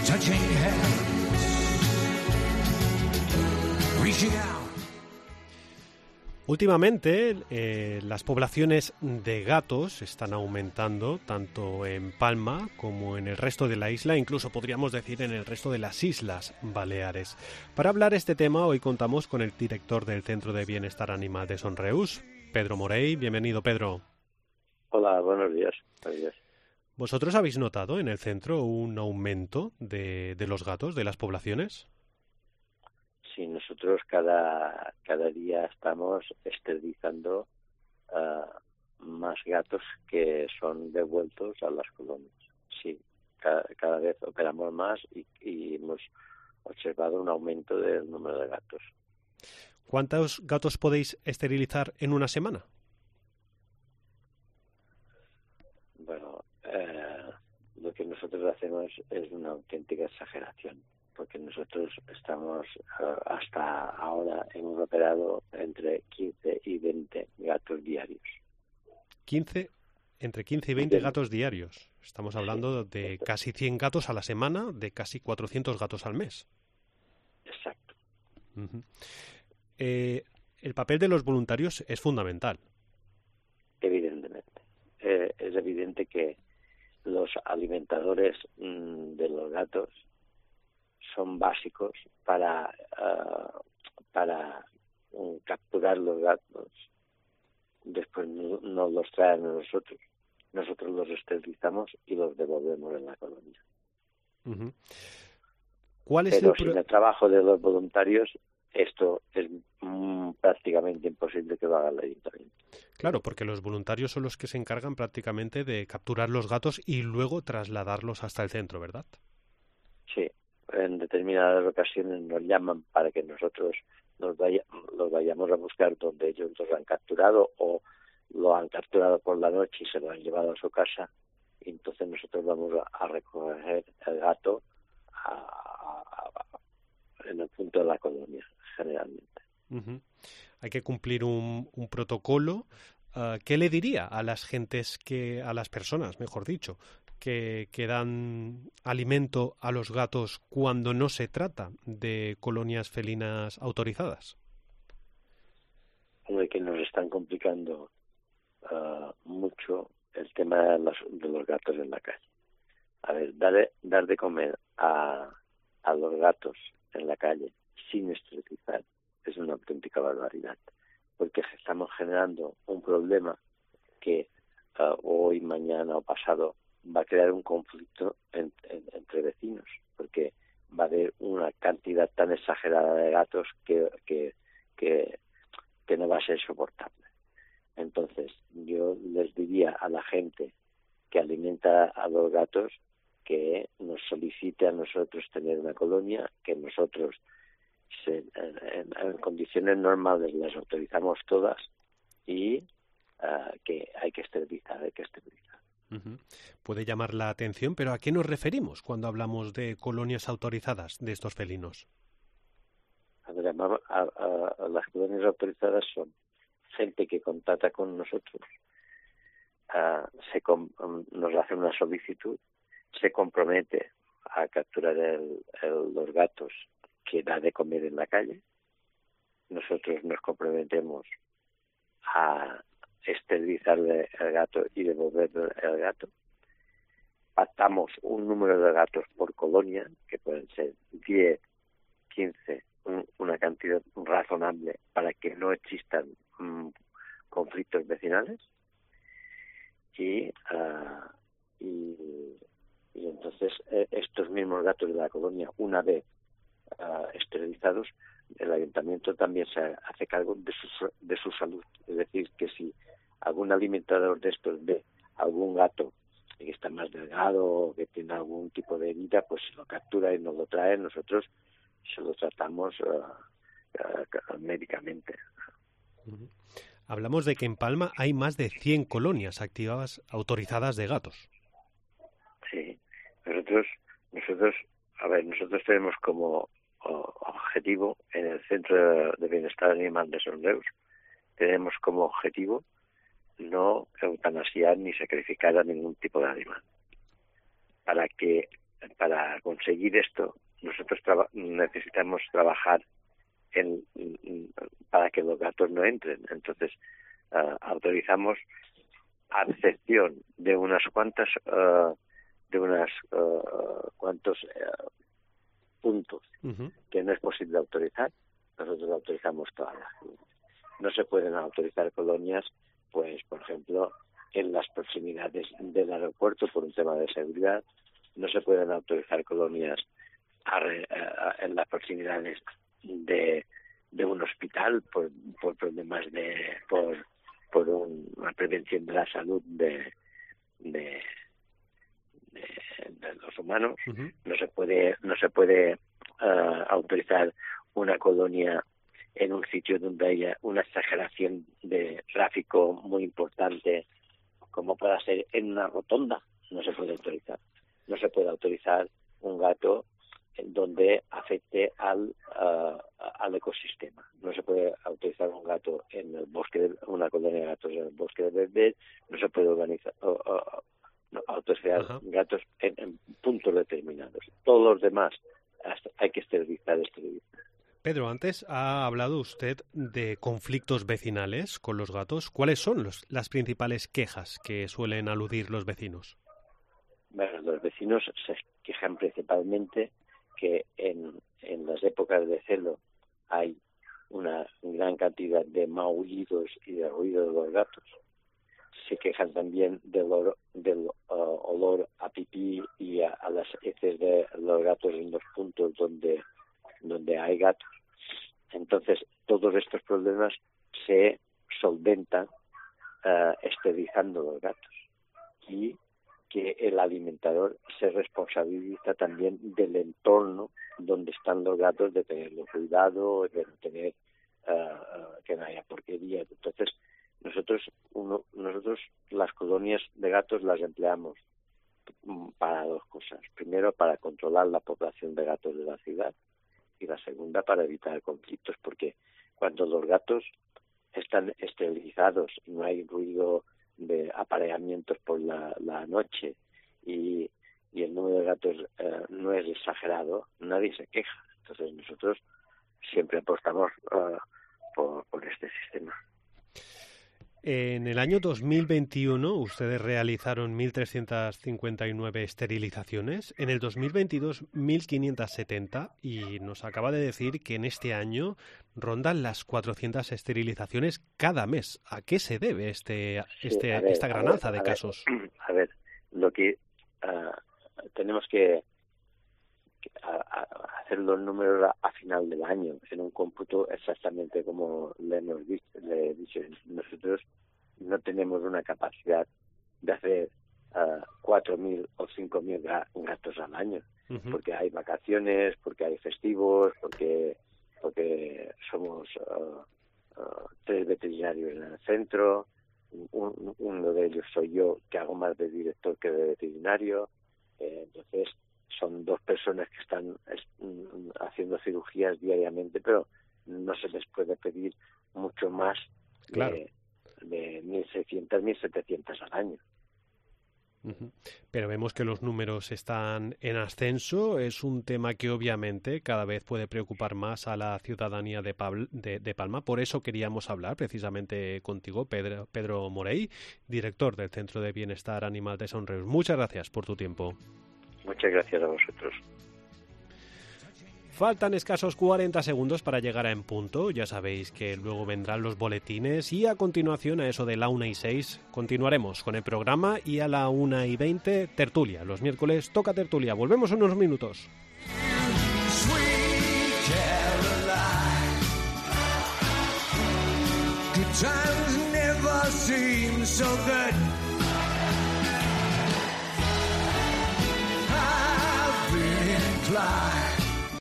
touching hands, reaching out. Últimamente las poblaciones de gatos están aumentando tanto en Palma como en el resto de la isla, incluso podríamos decir en el resto de las Islas Baleares. Para hablar este tema hoy contamos con el director del Centro de Bienestar Animal de Son Reus, Pedro Morey. Bienvenido, Pedro. Hola, buenos días. ¿Vosotros habéis notado en el centro un aumento de los gatos, de las poblaciones? Sí, nosotros cada día estamos esterilizando más gatos que son devueltos a las colonias. Sí, cada vez operamos más y hemos observado un aumento del número de gatos. ¿Cuántos gatos podéis esterilizar en una semana? Bueno, lo que nosotros hacemos es una auténtica exageración, porque nosotros estamos hasta ahora hemos operado entre 15 y 20 gatos diarios. Entre 15 y 20 gatos diarios. Estamos hablando de casi 100 gatos a la semana, de casi 400 gatos al mes. Exacto. Uh-huh. El papel de los voluntarios es fundamental. Evidentemente. Es evidente que los alimentadores de los gatos son básicos para capturar los gatos. Después nos los traen a nosotros. Nosotros los esterilizamos y los devolvemos en la colonia. Uh-huh. Pero sin el trabajo de los voluntarios, esto es prácticamente imposible que lo haga el ayuntamiento. Claro, porque los voluntarios son los que se encargan prácticamente de capturar los gatos y luego trasladarlos hasta el centro, ¿verdad? Sí. En determinadas ocasiones nos llaman para que nosotros los vayamos a buscar donde ellos los han capturado o lo han capturado por la noche y se lo han llevado a su casa, y entonces nosotros vamos a recoger el gato en el punto de la colonia, generalmente. Uh-huh. Hay que cumplir un protocolo. ¿Qué le diría a las gentes, a las personas, mejor dicho, que dan alimento a los gatos cuando no se trata de colonias felinas autorizadas? Que nos están complicando mucho el tema de los gatos en la calle. A ver, dar de comer a los gatos en la calle sin esterilizar es una auténtica barbaridad, porque estamos generando un problema que hoy, mañana o pasado va a crear un conflicto entre vecinos, porque va a haber una cantidad tan exagerada de gatos que no va a ser soportable. Entonces, yo les diría a la gente que alimenta a los gatos que nos solicite a nosotros tener una colonia, que nosotros en condiciones normales las autorizamos todas y que hay que esterilizar. Uh-huh. Puede llamar la atención, pero ¿a qué nos referimos cuando hablamos de colonias autorizadas de estos felinos? A las colonias autorizadas son gente que contacta con nosotros, nos hace una solicitud, se compromete a capturar los gatos que da de comer en la calle. Nosotros nos comprometemos a esterilizarle el gato y devolverle el gato. Pactamos un número de gatos por colonia, que pueden ser 10, 15, una cantidad razonable para que no existan conflictos vecinales. Y entonces estos mismos gatos de la colonia, una vez esterilizados, el ayuntamiento también se hace cargo de su salud. Es decir, que si algún alimentador de estos ve algún gato que está más delgado o que tiene algún tipo de herida, pues se lo captura y nos lo trae. Nosotros se lo tratamos médicamente. Uh-huh. Hablamos de que en Palma hay más de 100 colonias activadas autorizadas de gatos. Sí, nosotros tenemos como objetivo en el Centro de Bienestar Animal de Son Reus, tenemos como objetivo no eutanasiar ni sacrificar a ningún tipo de animal, para que para conseguir esto, nosotros necesitamos trabajar para que los gatos no entren. Entonces, autorizamos a excepción de unas cuantas cuantos puntos que no es posible autorizar. Nosotros autorizamos todas las colonias. No se pueden autorizar colonias, pues, por ejemplo, en las proximidades del aeropuerto por un tema de seguridad. No se pueden autorizar colonias en las proximidades de un hospital por problemas por una prevención de la salud de los humanos. No se puede autorizar una colonia en un sitio donde haya una exageración de tráfico muy importante, como pueda ser en una rotonda. No se puede autorizar. No se puede autorizar un gato donde afecte al ecosistema. No se puede autorizar un gato en el bosque, una colonia de gatos en el bosque de Belvedere. No se puede autorizar gatos en puntos determinados. Todos los demás hay que esterilizar. Pedro, antes ha hablado usted de conflictos vecinales con los gatos. ¿Cuáles son las principales quejas que suelen aludir los vecinos? Bueno, los vecinos se quejan principalmente que en las épocas de celo hay una gran cantidad de maullidos y de ruido de los gatos. Se quejan también del olor a pipí y a las heces de los gatos en los puntos donde hay gatos. Entonces, todos estos problemas se solventan esterilizando los gatos. Y que el alimentador se responsabiliza también del entorno donde están los gatos, de tenerlo cuidado, de tener que no haya porquería. Entonces, nosotros las colonias de gatos las empleamos para dos cosas. Primero, para controlar la población de gatos de la ciudad, y la segunda, para evitar conflictos, porque cuando los gatos están esterilizados y no hay ruido de apareamientos por la noche y el número de gatos no es exagerado, nadie se queja. Entonces nosotros siempre apostamos por este sistema. En el año 2021 ustedes realizaron 1.359 esterilizaciones, en el 2022 1.570 y nos acaba de decir que en este año rondan las 400 esterilizaciones cada mes. ¿A qué se debe esta gran alza de casos? A ver, lo que tenemos que hacer los números a final del año en un cómputo exactamente como le he dicho. Nosotros no tenemos una capacidad de hacer 4.000 o 5.000 gatos al año, porque hay vacaciones, porque hay festivos, porque somos 3 veterinarios en el centro. Uno de ellos soy yo, que hago más de director que de veterinario. Entonces son 2 personas que están haciendo cirugías diariamente, pero no se les puede pedir mucho más de 1.600, 1.700 al año. Pero vemos que los números están en ascenso. Es un tema que obviamente cada vez puede preocupar más a la ciudadanía de Palma. Por eso queríamos hablar precisamente contigo, Pedro Morey, director del Centro de Bienestar Animal de Son Reus. Muchas gracias por tu tiempo. Muchas gracias a vosotros. Faltan escasos 40 segundos para llegar a En Punto. Ya sabéis que luego vendrán los boletines y a continuación, a eso de la 1:06, continuaremos con el programa y a la 1:20, tertulia. Los miércoles toca tertulia. Volvemos en unos minutos. Fly.